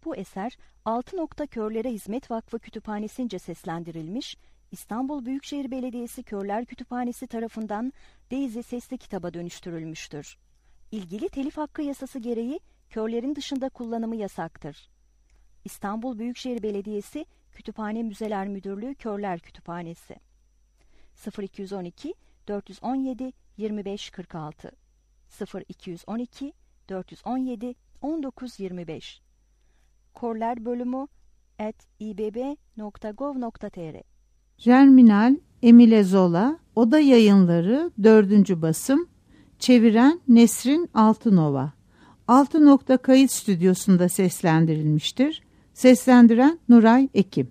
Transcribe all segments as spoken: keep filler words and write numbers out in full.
Bu eser Altı Nokta Körlere Hizmet Vakfı Kütüphanesi'nce seslendirilmiş, İstanbul Büyükşehir Belediyesi Körler Kütüphanesi tarafından Daisy sesli kitaba dönüştürülmüştür. İlgili telif hakkı yasası gereği körlerin dışında kullanımı yasaktır. İstanbul Büyükşehir Belediyesi Kütüphane Müzeler Müdürlüğü Körler Kütüphanesi sıfır iki on iki dört on yedi yirmi beş kırk altı sıfır iki on iki dört on yedi on dokuz yirmi beş Körler bölümü at ibb nokta gov nokta tr Germinal Emile Zola, Oda Yayınları, dördüncü basım, çeviren Nesrin Altınova. Altı Nokta Kayıt Stüdyosu'nda seslendirilmiştir. Seslendiren Nuray Ekim.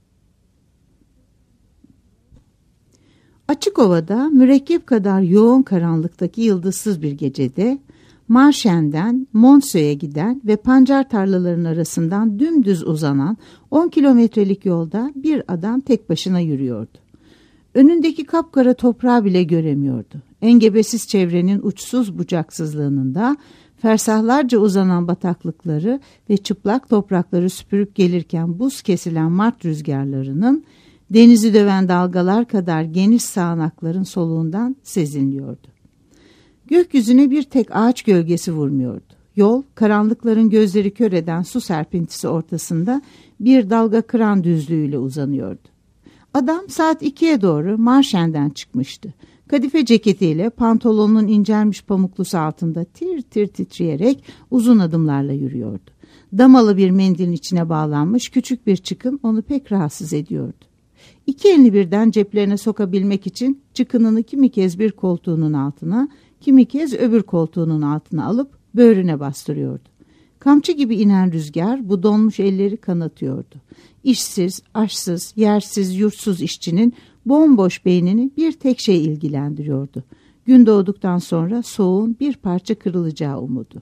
Açıkova'da mürekkep kadar yoğun karanlıktaki yıldızsız bir gecede Marşen'den Montseux'e giden ve pancar tarlalarının arasından dümdüz uzanan on kilometrelik yolda bir adam tek başına yürüyordu. Önündeki kapkara toprağı bile göremiyordu. Engebesiz çevrenin uçsuz bucaksızlığında fersahlarca uzanan bataklıkları ve çıplak toprakları süpürüp gelirken buz kesilen mart rüzgarlarının denizi döven dalgalar kadar geniş sağanakların soluğundan sezinliyordu. Gökyüzüne bir tek ağaç gölgesi vurmuyordu. Yol, karanlıkların gözleri kör eden su serpintisi ortasında bir dalga kıran düzlüğüyle uzanıyordu. Adam saat ikiye doğru Marşen'den çıkmıştı. Kadife ceketiyle pantolonunun incelmiş pamuklusu altında tir tir titreyerek uzun adımlarla yürüyordu. Damalı bir mendilin içine bağlanmış küçük bir çıkın onu pek rahatsız ediyordu. İki elini birden ceplerine sokabilmek için çıkınını kimi kez bir koltuğunun altına, kimi kez öbür koltuğunun altına alıp böğrüne bastırıyordu. Kamçı gibi inen rüzgar bu donmuş elleri kanatıyordu. İşsiz, aşsız, yersiz, yurtsuz işçinin bomboş beynini bir tek şey ilgilendiriyordu. Gün doğduktan sonra soğuğun bir parça kırılacağı umudu.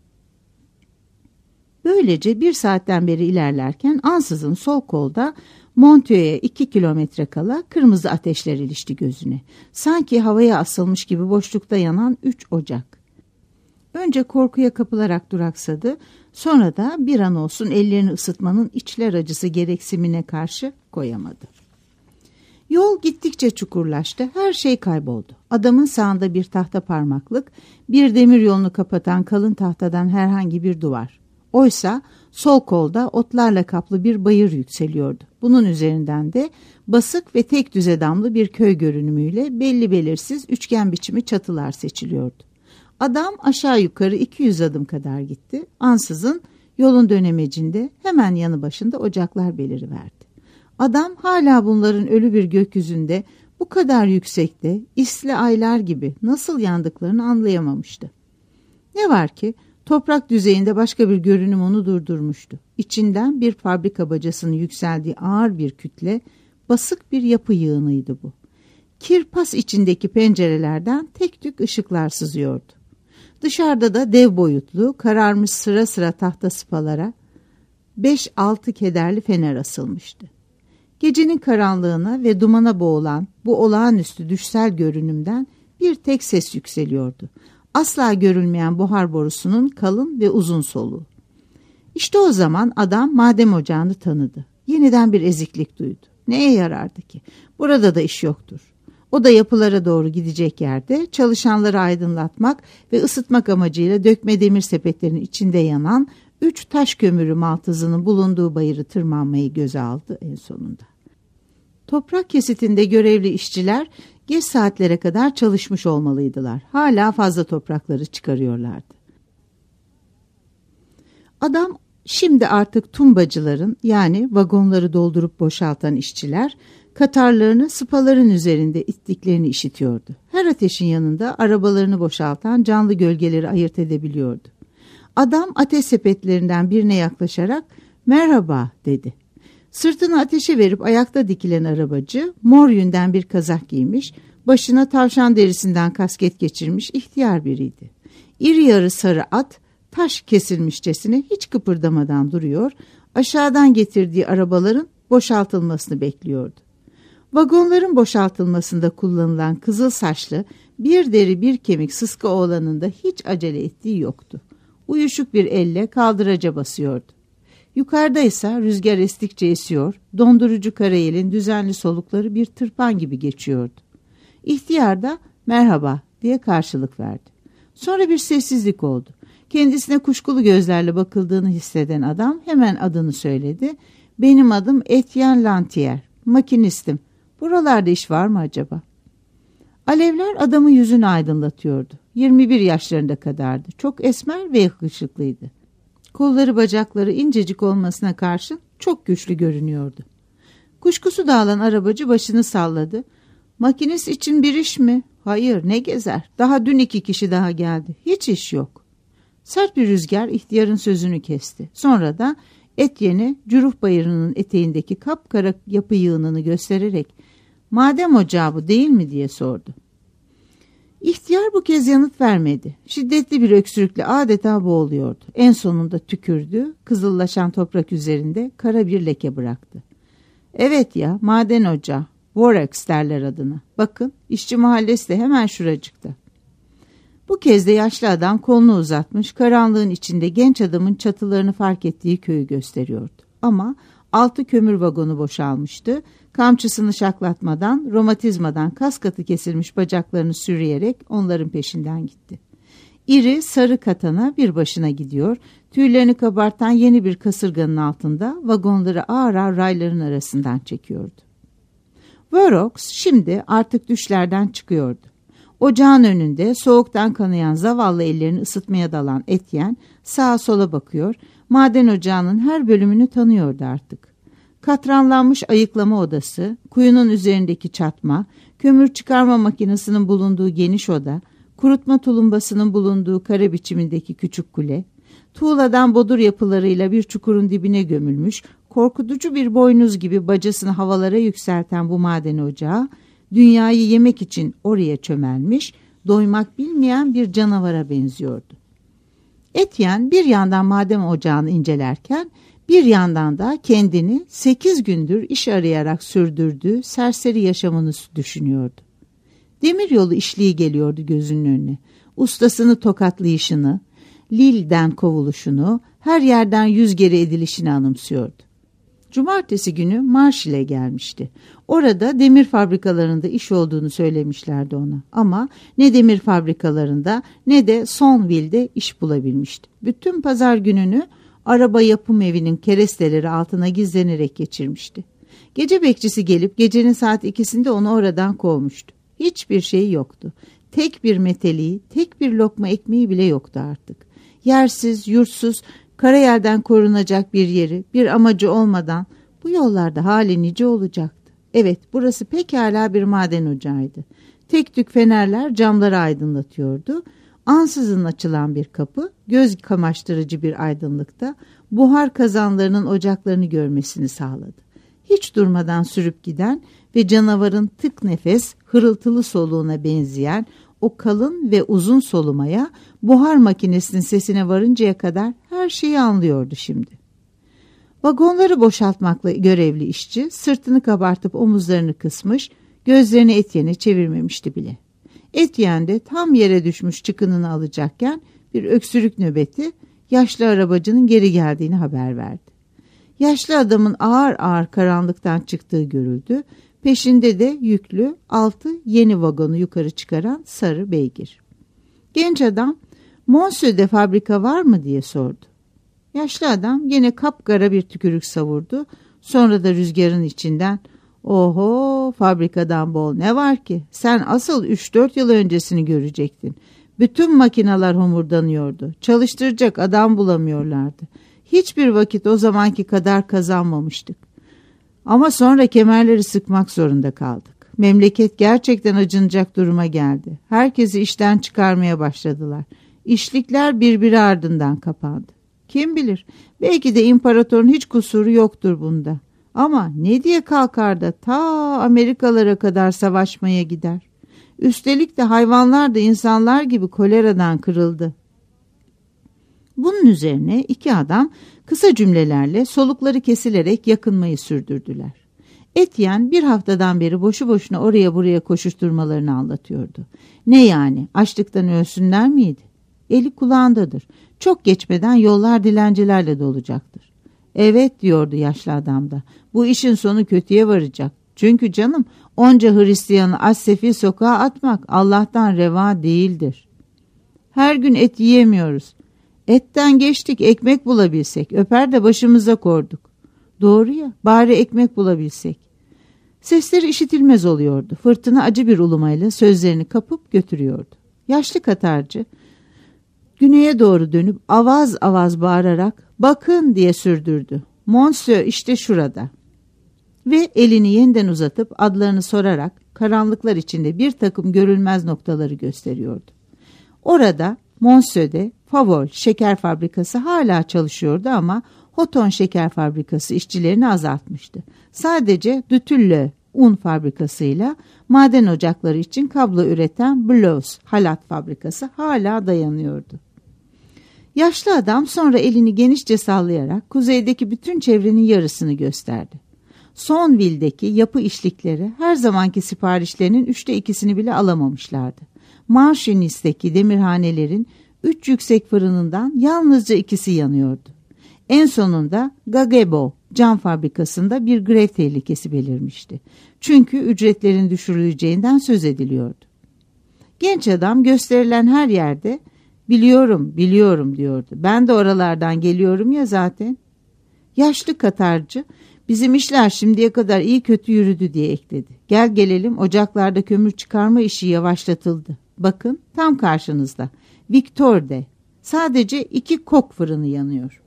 Böylece bir saatten beri ilerlerken ansızın sol kolda Montreux'e iki kilometre kala kırmızı ateşler ilişti gözüne. Sanki havaya asılmış gibi boşlukta yanan üç ocak. Önce korkuya kapılarak duraksadı, sonra da bir an olsun ellerini ısıtmanın içler acısı gereksimine karşı koyamadı. Yol gittikçe çukurlaştı, her şey kayboldu. Adamın sağında bir tahta parmaklık, bir demir yolunu kapatan kalın tahtadan herhangi bir duvar. Oysa sol kolda otlarla kaplı bir bayır yükseliyordu. Bunun üzerinden de basık ve tek düze damlı bir köy görünümüyle belli belirsiz üçgen biçimi çatılar seçiliyordu. Adam aşağı yukarı iki yüz adım kadar gitti. Ansızın yolun dönemecinde hemen yanı başında ocaklar beliriverdi. Adam hala bunların ölü bir gökyüzünde bu kadar yüksekte isli aylar gibi nasıl yandıklarını anlayamamıştı. Ne var ki toprak düzeyinde başka bir görünüm onu durdurmuştu. İçinden bir fabrika bacasının yükseldiği ağır bir kütle, basık bir yapı yığınıydı bu. Kirpas içindeki pencerelerden tek tük ışıklar sızıyordu. Dışarıda da dev boyutlu, kararmış sıra sıra tahta sıpalara beş altı kederli fener asılmıştı. Gecenin karanlığına ve dumana boğulan bu olağanüstü düşsel görünümden bir tek ses yükseliyordu. Asla görülmeyen buhar borusunun kalın ve uzun soluğu. İşte o zaman adam madem ocağını tanıdı. Yeniden bir eziklik duydu. Neye yarardı ki? Burada da iş yoktur. O da yapılara doğru gidecek yerde çalışanları aydınlatmak ve ısıtmak amacıyla dökme demir sepetlerinin içinde yanan üç taş kömürü maltızının bulunduğu bayırı tırmanmayı göze aldı en sonunda. Toprak kesitinde görevli işçiler geç saatlere kadar çalışmış olmalıydılar. Hala fazla toprakları çıkarıyorlardı. Adam şimdi artık tumbacıların yani vagonları doldurup boşaltan işçiler katarlarını sıpaların üzerinde ittiklerini işitiyordu. Her ateşin yanında arabalarını boşaltan canlı gölgeleri ayırt edebiliyordu. Adam ateş sepetlerinden birine yaklaşarak "Merhaba" dedi. Sırtını ateşe verip ayakta dikilen arabacı mor yünden bir kazak giymiş, başına tavşan derisinden kasket geçirmiş ihtiyar biriydi. İri yarı sarı at taş kesilmişçesine hiç kıpırdamadan duruyor, aşağıdan getirdiği arabaların boşaltılmasını bekliyordu. Vagonların boşaltılmasında kullanılan kızıl saçlı bir deri bir kemik sıska oğlanın da hiç acele ettiği yoktu. Uyuşuk bir elle kaldıraca basıyordu. Yukarıdaysa rüzgar estikçe esiyor, dondurucu karayelin düzenli solukları bir tırpan gibi geçiyordu. İhtiyar da merhaba diye karşılık verdi. Sonra bir sessizlik oldu. Kendisine kuşkulu gözlerle bakıldığını hisseden adam hemen adını söyledi. Benim adım Etienne Lantier, makinistim. Buralarda iş var mı acaba? Alevler adamın yüzünü aydınlatıyordu. yirmi bir yaşlarında kadardı. Çok esmer ve yakışıklıydı. Kolları bacakları incecik olmasına karşın çok güçlü görünüyordu. Kuşkusu dağılan arabacı başını salladı. Makinist için bir iş mi? Hayır, ne gezer? Daha dün iki kişi daha geldi. Hiç iş yok. Sert bir rüzgar ihtiyarın sözünü kesti. Sonra da Etienne'e Cüruf Bayırı'nın eteğindeki kapkara yapı yığınını göstererek "Maden ocağı bu değil mi?" diye sordu. İhtiyar bu kez yanıt vermedi. Şiddetli bir öksürükle adeta boğuluyordu. En sonunda tükürdü, kızıllaşan toprak üzerinde kara bir leke bıraktı. Evet ya, maden ocağı. Vorax derler adına. Bakın, işçi mahallesi de hemen şuracıkta. Bu kez de yaşlı adam kolunu uzatmış, karanlığın içinde genç adamın çatılarını fark ettiği köyü gösteriyordu. Ama altı kömür vagonu boşalmıştı. Kamçısını şaklatmadan, romatizmadan kas katı kesilmiş bacaklarını sürüyerek onların peşinden gitti. İri sarı katana bir başına gidiyor, tüylerini kabartan yeni bir kasırganın altında vagonları ağır ağır rayların arasından çekiyordu. Vorox şimdi artık düşlerden çıkıyordu. Ocağın önünde soğuktan kanayan zavallı ellerini ısıtmaya dalan Etienne sağa sola bakıyor, maden ocağının her bölümünü tanıyordu artık. Katranlanmış ayıklama odası, kuyunun üzerindeki çatma, kömür çıkarma makinesinin bulunduğu geniş oda, kurutma tulumbasının bulunduğu kare biçimindeki küçük kule, tuğladan bodur yapılarıyla bir çukurun dibine gömülmüş, korkutucu bir boynuz gibi bacasını havalara yükselten bu maden ocağı, dünyayı yemek için oraya çömelmiş, doymak bilmeyen bir canavara benziyordu. Etienne bir yandan maden ocağını incelerken, bir yandan da kendini sekiz gündür iş arayarak sürdürdüğü serseri yaşamını düşünüyordu. Demiryolu işliği geliyordu gözünün önüne. Ustasını tokatlayışını, Lille'den kovuluşunu, her yerden yüz geri edilişini anımsıyordu. Cumartesi günü Marshall'e gelmişti. Orada demir fabrikalarında iş olduğunu söylemişlerdi ona. Ama ne demir fabrikalarında ne de Sonville'de iş bulabilmişti. Bütün pazar gününü araba yapım evinin keresteleri altına gizlenerek geçirmişti. Gece bekçisi gelip gecenin saat ikisinde onu oradan kovmuştu. Hiçbir şey yoktu. Tek bir meteliği, tek bir lokma ekmeği bile yoktu artık. Yersiz, yurtsuz, karayelden korunacak bir yeri, bir amacı olmadan bu yollarda hali nice olacaktı. Evet, burası pekala bir maden ocağıydı. Tek tük fenerler camları aydınlatıyordu. Ansızın açılan bir kapı, göz kamaştırıcı bir aydınlıkta buhar kazanlarının ocaklarını görmesini sağladı. Hiç durmadan sürüp giden ve canavarın tık nefes, hırıltılı soluğuna benzeyen o kalın ve uzun solumaya, buhar makinesinin sesine varıncaya kadar her şeyi anlıyordu şimdi. Vagonları boşaltmakla görevli işçi sırtını kabartıp omuzlarını kısmış, gözlerini Etienne'e çevirmemişti bile. Etienne de tam yere düşmüş çıkınını alacakken bir öksürük nöbeti yaşlı arabacının geri geldiğini haber verdi. Yaşlı adamın ağır ağır karanlıktan çıktığı görüldü. Peşinde de yüklü altı yeni vagonu yukarı çıkaran sarı beygir. Genç adam, "Monsieur'de fabrika var mı?" diye sordu. Yaşlı adam yine kapkara bir tükürük savurdu. Sonra da rüzgarın içinden, "Oho, fabrikadan bol ne var ki? Sen asıl üç dört yıl öncesini görecektin. Bütün makineler homurdanıyordu. Çalıştıracak adam bulamıyorlardı. Hiçbir vakit o zamanki kadar kazanmamıştık. Ama sonra kemerleri sıkmak zorunda kaldık. Memleket gerçekten acınacak duruma geldi. Herkesi işten çıkarmaya başladılar. İşlikler birbiri ardından kapandı. Kim bilir, belki de imparatorun hiç kusuru yoktur bunda. Ama ne diye kalkar da ta Amerikalara kadar savaşmaya gider. Üstelik de hayvanlar da insanlar gibi koleradan kırıldı." Bunun üzerine iki adam kısa cümlelerle solukları kesilerek yakınmayı sürdürdüler. Etienne bir haftadan beri boşu boşuna oraya buraya koşuşturmalarını anlatıyordu. Ne yani, açlıktan ölsünler miydi? Eli kulağındadır. Çok geçmeden yollar dilencilerle dolacaktır. Evet diyordu yaşlı adam da. Bu işin sonu kötüye varacak. Çünkü canım onca Hristiyanı aç sefil sokağa atmak Allah'tan reva değildir. Her gün et yiyemiyoruz. Etten geçtik, ekmek bulabilsek. Öper de başımıza korduk. Doğru ya, bari ekmek bulabilsek. Sesleri işitilmez oluyordu. Fırtına acı bir ulumayla sözlerini kapıp götürüyordu. Yaşlı Katarcı güneye doğru dönüp avaz avaz bağırarak bakın diye sürdürdü. Monsieur işte şurada. Ve elini yeniden uzatıp adlarını sorarak karanlıklar içinde bir takım görülmez noktaları gösteriyordu. Orada Monsieur'de Favol şeker fabrikası hala çalışıyordu ama Hoton şeker fabrikası işçilerini azaltmıştı. Sadece Dütülle un fabrikasıyla maden ocakları için kablo üreten Blows halat fabrikası hala dayanıyordu. Yaşlı adam sonra elini genişçe sallayarak kuzeydeki bütün çevrenin yarısını gösterdi. Sonville'deki yapı işlikleri her zamanki siparişlerinin üçte ikisini bile alamamışlardı. Marşinis'teki demirhanelerin üç yüksek fırınından yalnızca ikisi yanıyordu. En sonunda Gagebo cam fabrikasında bir grev tehlikesi belirmişti. Çünkü ücretlerin düşürüleceğinden söz ediliyordu. Genç adam gösterilen her yerde biliyorum, biliyorum diyordu. Ben de oralardan geliyorum ya zaten. Yaşlı Katarcı bizim işler şimdiye kadar iyi kötü yürüdü diye ekledi. Gel gelelim ocaklarda kömür çıkarma işi yavaşlatıldı. Bakın tam karşınızda. Victor'de sadece iki kok fırını yanıyor.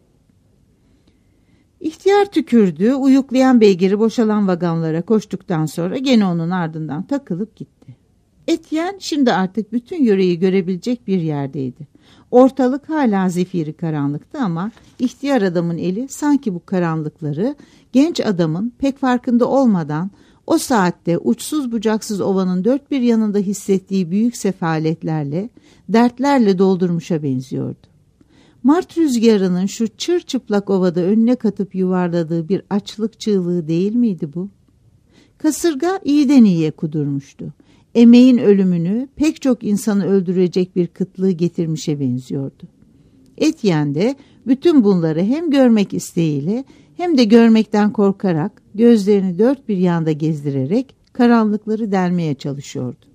İhtiyar tükürdü, uyuklayan beygiri boşalan vagonlara koştuktan sonra gene onun ardından takılıp gitti. Etienne şimdi artık bütün yöreyi görebilecek bir yerdeydi. Ortalık hala zifiri karanlıktı ama ihtiyar adamın eli sanki bu karanlıkları genç adamın pek farkında olmadan o saatte uçsuz bucaksız ovanın dört bir yanında hissettiği büyük sefaletlerle, dertlerle doldurmuşa benziyordu. Mart rüzgarının şu çırçıplak ovada önüne katıp yuvarladığı bir açlık çığlığı değil miydi bu? Kasırga iyiden iyiye kudurmuştu. Emeğin ölümünü pek çok insanı öldürecek bir kıtlığı getirmişe benziyordu. Etienne de bütün bunları hem görmek isteğiyle hem de görmekten korkarak gözlerini dört bir yanda gezdirerek karanlıkları delmeye çalışıyordu.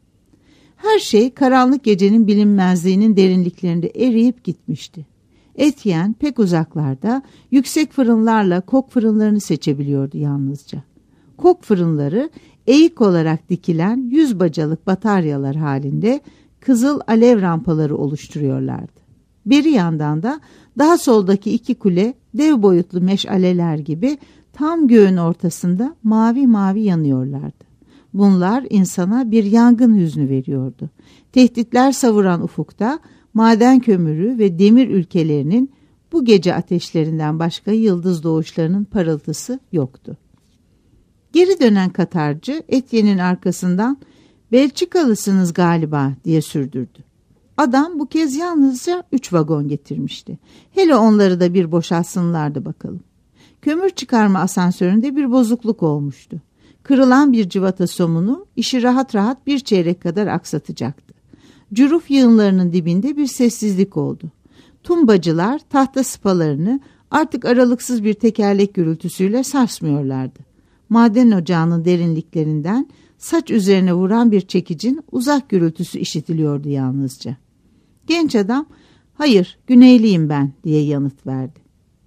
Her şey karanlık gecenin bilinmezliğinin derinliklerinde eriyip gitmişti. Etienne pek uzaklarda yüksek fırınlarla kok fırınlarını seçebiliyordu yalnızca. Kok fırınları eğik olarak dikilen yüz bacalık bataryalar halinde kızıl alev rampaları oluşturuyorlardı. Beri yandan da daha soldaki iki kule dev boyutlu meşaleler gibi tam göğün ortasında mavi mavi yanıyorlardı. Bunlar insana bir yangın hüznü veriyordu. Tehditler savuran ufukta maden kömürü ve demir ülkelerinin bu gece ateşlerinden başka yıldız doğuşlarının parıltısı yoktu. Geri dönen Katarcı Etienne'in arkasından "Belçikalısınız galiba" diye sürdürdü. Adam bu kez yalnızca üç vagon getirmişti. Hele onları da bir boşaltsınlardı bakalım. Kömür çıkarma asansöründe bir bozukluk olmuştu. Kırılan bir cıvata somunu işi rahat rahat bir çeyrek kadar aksatacaktı. Cüruf yığınlarının dibinde bir sessizlik oldu. Tumbacılar tahta sıpalarını artık aralıksız bir tekerlek gürültüsüyle sarsmıyorlardı. Maden ocağının derinliklerinden saç üzerine vuran bir çekicin uzak gürültüsü işitiliyordu yalnızca. Genç adam, "Hayır, güneyliyim ben" diye yanıt verdi.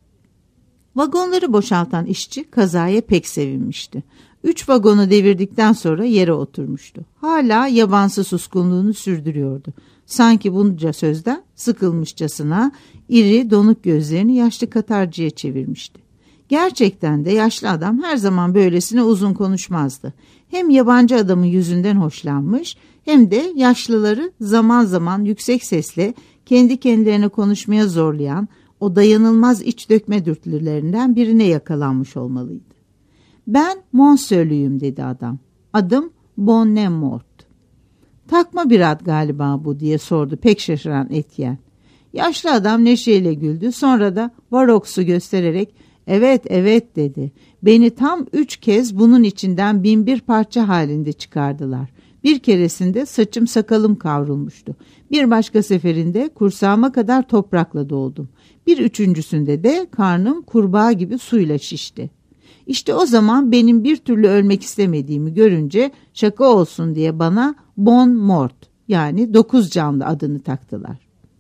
Vagonları boşaltan işçi kazaya pek sevinmişti. Üç vagonu devirdikten sonra yere oturmuştu. Hala yabansı suskunluğunu sürdürüyordu. Sanki bunca sözden sıkılmışçasına iri donuk gözlerini yaşlı Katarcı'ya çevirmişti. Gerçekten de yaşlı adam her zaman böylesine uzun konuşmazdı. Hem yabancı adamın yüzünden hoşlanmış hem de yaşlıları zaman zaman yüksek sesle kendi kendilerine konuşmaya zorlayan o dayanılmaz iç dökme dürtülerinden birine yakalanmış olmalıydı. "Ben Monsieur'lüyüm" dedi adam. "Adım Bonnemort." "Takma bir ad galiba bu" diye sordu pek şaşıran Etienne. Yaşlı adam neşeyle güldü, sonra da Varox'u göstererek "Evet evet" dedi. "Beni tam üç kez bunun içinden bin bir parça halinde çıkardılar. Bir keresinde saçım sakalım kavrulmuştu. Bir başka seferinde kursağıma kadar toprakla doldum. Bir üçüncüsünde de karnım kurbağa gibi suyla şişti. İşte o zaman benim bir türlü ölmek istemediğimi görünce şaka olsun diye bana Bon Mort, yani dokuz canlı adını taktılar.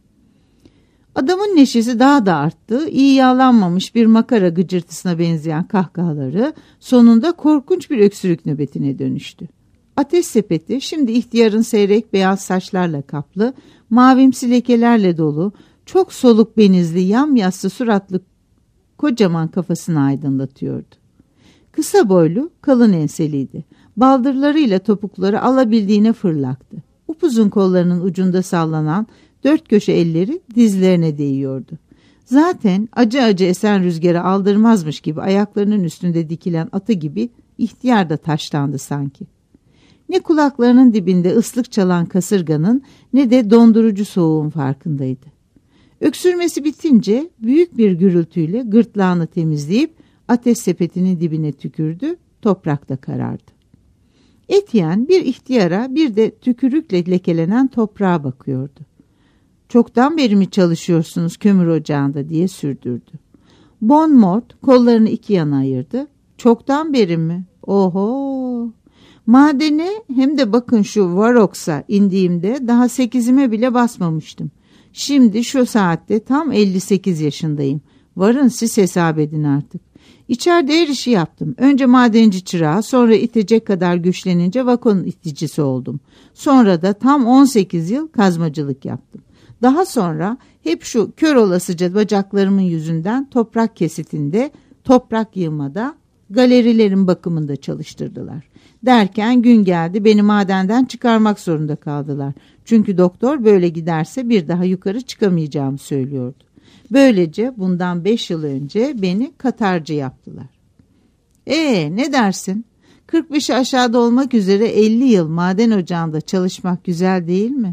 Adamın neşesi daha da arttı. İyi yağlanmamış bir makara gıcırtısına benzeyen kahkahaları sonunda korkunç bir öksürük nöbetine dönüştü. Ateş sepeti şimdi ihtiyarın seyrek beyaz saçlarla kaplı, mavimsi lekelerle dolu, çok soluk benizli, yamyassı suratlı kocaman kafasını aydınlatıyordu. Kısa boylu, kalın enseliydi. Baldırlarıyla topukları alabildiğine fırlaktı. Upuzun kollarının ucunda sallanan dört köşe elleri dizlerine değiyordu. Zaten acı acı esen rüzgarı aldırmazmış gibi ayaklarının üstünde dikilen atı gibi ihtiyar da taşlandı sanki. Ne kulaklarının dibinde ıslık çalan kasırganın ne de dondurucu soğuğun farkındaydı. Öksürmesi bitince büyük bir gürültüyle gırtlağını temizleyip ateş sepetinin dibine tükürdü, toprakta karardı. Etienne bir ihtiyara bir de tükürükle lekelenen toprağa bakıyordu. "Çoktan beri mi çalışıyorsunuz kömür ocağında?" diye sürdürdü. Bon Mort kollarını iki yana ayırdı. "Çoktan beri mi? Oho! Madene hem de bakın şu Varox'a indiğimde daha sekizime bile basmamıştım. Şimdi şu saatte tam elli sekiz yaşındayım. Varın siz hesap edin artık. İçeride her işi yaptım. Önce madenci çırağı, sonra itecek kadar güçlenince vagon iticisi oldum. Sonra da tam on sekiz yıl kazmacılık yaptım. Daha sonra hep şu kör olasıca bacaklarımın yüzünden toprak kesitinde, toprak yığmada, galerilerin bakımında çalıştırdılar. Derken gün geldi, beni madenden çıkarmak zorunda kaldılar. Çünkü doktor böyle giderse bir daha yukarı çıkamayacağımı söylüyordu. Böylece bundan beş yıl önce beni katarcı yaptılar. Ee, ne dersin? kırk beşi aşağıda olmak üzere elli yıl maden ocağında çalışmak güzel değil mi?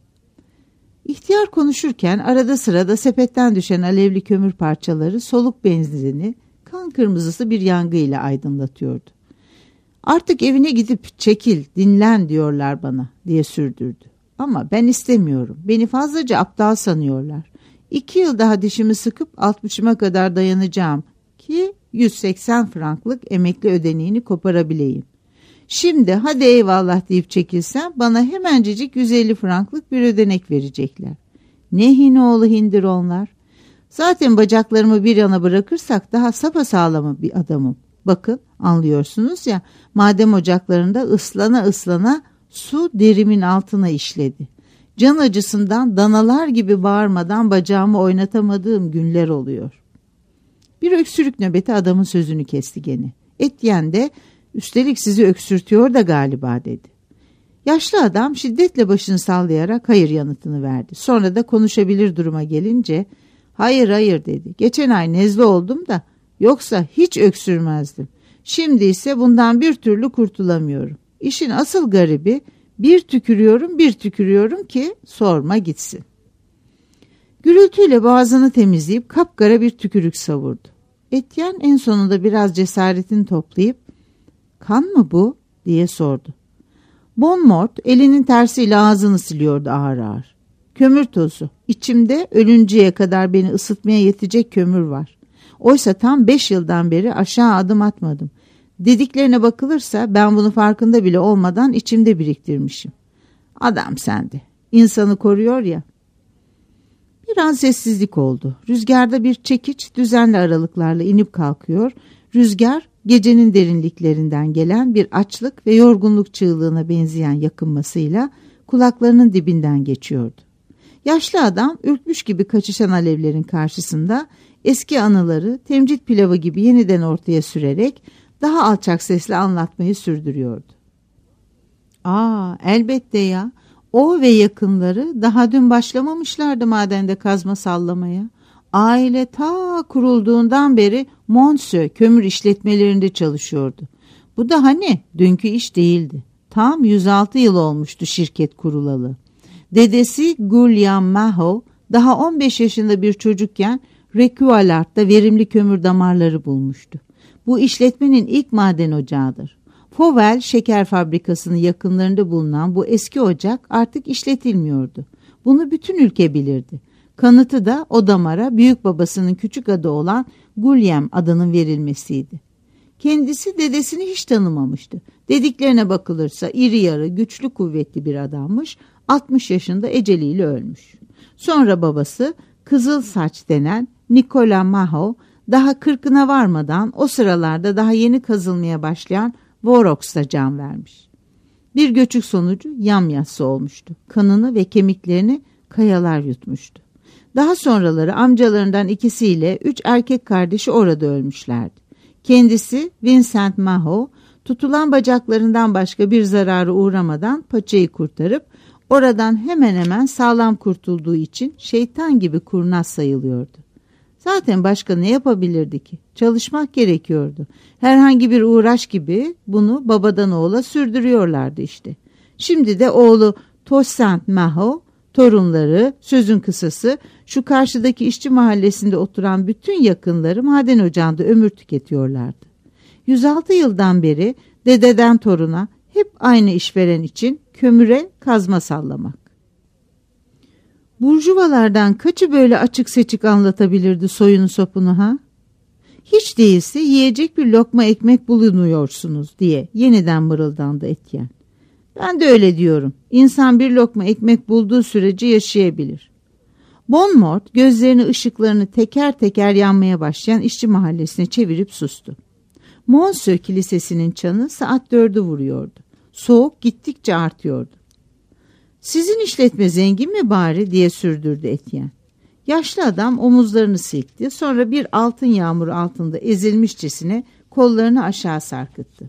İhtiyar konuşurken arada sırada sepetten düşen alevli kömür parçaları soluk benzini kan kırmızısı bir yangıyla aydınlatıyordu. "Artık evine gidip çekil, dinlen diyorlar bana," diye sürdürdü. "Ama ben istemiyorum. Beni fazlaca aptal sanıyorlar. İki yıl daha dişimi sıkıp altmışıma kadar dayanacağım ki yüz seksen franklık emekli ödeneğini koparabileyim. Şimdi hadi eyvallah deyip çekilsem bana hemencecik yüz elli franklık bir ödenek verecekler. Ne hinoğlu hindir onlar. Zaten bacaklarımı bir yana bırakırsak daha sapasağlam bir adamım. Bakın, anlıyorsunuz ya, maden ocaklarında ıslana ıslana su derimin altına işledi. Can acısından danalar gibi bağırmadan bacağımı oynatamadığım günler oluyor." Bir öksürük nöbeti adamın sözünü kesti gene. Etienne de "Üstelik sizi öksürtüyor da galiba," dedi. Yaşlı adam şiddetle başını sallayarak hayır yanıtını verdi. Sonra da konuşabilir duruma gelince "Hayır hayır," dedi. "Geçen ay nezle oldum da yoksa hiç öksürmezdim. Şimdi ise bundan bir türlü kurtulamıyorum. İşin asıl garibi, bir tükürüyorum bir tükürüyorum ki sorma gitsin." Gürültüyle boğazını temizleyip kapkara bir tükürük savurdu. Etienne en sonunda biraz cesaretini toplayıp "Kan mı bu?" diye sordu. Bon Mort elinin tersiyle ağzını siliyordu ağır ağır. "Kömür tozu. İçimde ölünceye kadar beni ısıtmaya yetecek kömür var. Oysa tam beş yıldan beri aşağı adım atmadım. Dediklerine bakılırsa ben bunu farkında bile olmadan içimde biriktirmişim. Adam sende. İnsanı koruyor ya." Biraz sessizlik oldu. Rüzgarda bir çekiç düzenli aralıklarla inip kalkıyor. Rüzgar gecenin derinliklerinden gelen bir açlık ve yorgunluk çığlığına benzeyen yakınmasıyla kulaklarının dibinden geçiyordu. Yaşlı adam ürkmüş gibi kaçışan alevlerin karşısında eski anıları temcit pilavı gibi yeniden ortaya sürerek daha alçak sesle anlatmayı sürdürüyordu. "Aa, elbette ya. O ve yakınları daha dün başlamamışlardı madende kazma sallamaya. Aile ta kurulduğundan beri Montsö kömür işletmelerinde çalışıyordu. Bu da hani dünkü iş değildi. Tam yüz altı yıl olmuştu şirket kurulalı. Dedesi Guillaume Maho daha on beş yaşında bir çocukken Recualart'ta verimli kömür damarları bulmuştu. Bu işletmenin ilk maden ocağıdır. Fauvel şeker fabrikasının yakınlarında bulunan bu eski ocak artık işletilmiyordu. Bunu bütün ülke bilirdi. Kanıtı da o damara büyük babasının küçük adı olan Gulyem adının verilmesiydi. Kendisi dedesini hiç tanımamıştı. Dediklerine bakılırsa iri yarı, güçlü, kuvvetli bir adammış. altmış yaşında eceliyle ölmüş. Sonra babası Kızıl Saç denen Nikola Maho daha kırkına varmadan o sıralarda daha yeni kazılmaya başlayan Voroks'a can vermiş. Bir göçük sonucu yamyassı olmuştu. Kanını ve kemiklerini kayalar yutmuştu. Daha sonraları amcalarından ikisiyle üç erkek kardeşi orada ölmüşlerdi. Kendisi Vincent Maho tutulan bacaklarından başka bir zararı uğramadan paçayı kurtarıp oradan hemen hemen sağlam kurtulduğu için şeytan gibi kurnaz sayılıyordu. Zaten başka ne yapabilirdi ki? Çalışmak gerekiyordu. Herhangi bir uğraş gibi bunu babadan oğula sürdürüyorlardı işte. Şimdi de oğlu Toussaint Maho, torunları, sözün kısası şu karşıdaki işçi mahallesinde oturan bütün yakınları maden ocağında ömür tüketiyorlardı. yüz altı yıldan beri dededen toruna hep aynı işveren için kömüre kazma sallamak. Burjuvalardan kaçı böyle açık seçik anlatabilirdi soyunu sopunu ha? Hiç değilse yiyecek bir lokma ekmek bulunuyorsunuz diye yeniden mırıldandı Etienne. Ben de öyle diyorum. İnsan bir lokma ekmek bulduğu sürece yaşayabilir. Bonmort gözlerini ışıklarını teker teker yanmaya başlayan işçi mahallesine çevirip sustu. Monceau Kilisesi'nin çanı saat dördü vuruyordu. Soğuk gittikçe artıyordu. Sizin işletme zengin mi bari diye sürdürdü Etienne. Yaşlı adam omuzlarını silkti, sonra bir altın yağmuru altında ezilmişçesine kollarını aşağı sarkıttı.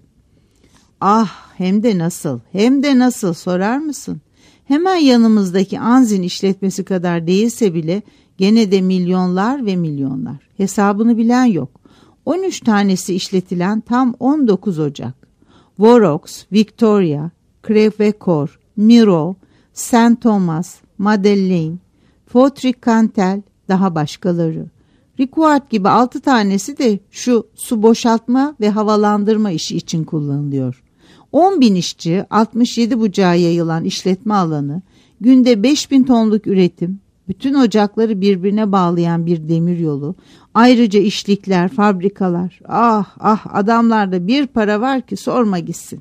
Ah, hem de nasıl, hem de nasıl sorar mısın? Hemen yanımızdaki Anzin işletmesi kadar değilse bile gene de milyonlar ve milyonlar. Hesabını bilen yok. on üç tanesi işletilen tam on dokuz ocak. Voroks, Victoria, Crèvecoeur, Miro, Saint Thomas, Madeleine, Fautric-Cantel, daha başkaları. Ricuard gibi altı tanesi de şu su boşaltma ve havalandırma işi için kullanılıyor. on bin işçi, altmış yedi bucağa yayılan işletme alanı, günde beş bin tonluk üretim, bütün ocakları birbirine bağlayan bir demiryolu, ayrıca işlikler, fabrikalar. Ah ah, adamlarda bir para var ki sorma gitsin.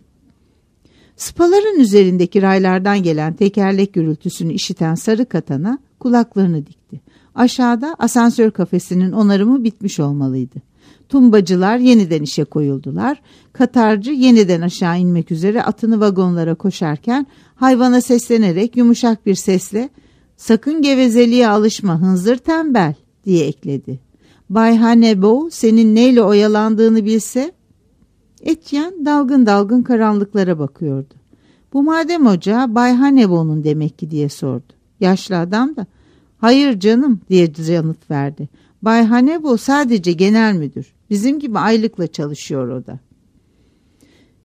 Spaların üzerindeki raylardan gelen tekerlek gürültüsünü işiten sarı katana kulaklarını dikti. Aşağıda asansör kafesinin onarımı bitmiş olmalıydı. Tumbacılar yeniden işe koyuldular. Katarcı yeniden aşağı inmek üzere atını vagonlara koşarken hayvana seslenerek yumuşak bir sesle "Sakın gevezeliğe alışma hınzır tembel" diye ekledi. Bay Hannebo senin neyle oyalandığını bilse. Etienne dalgın dalgın karanlıklara bakıyordu. Bu maden ocağı Bay Hannebo'nun demek ki diye sordu. Yaşlı adam da hayır canım diye yanıt verdi. Bay Hannebo sadece genel müdür. Bizim gibi aylıkla çalışıyor o da.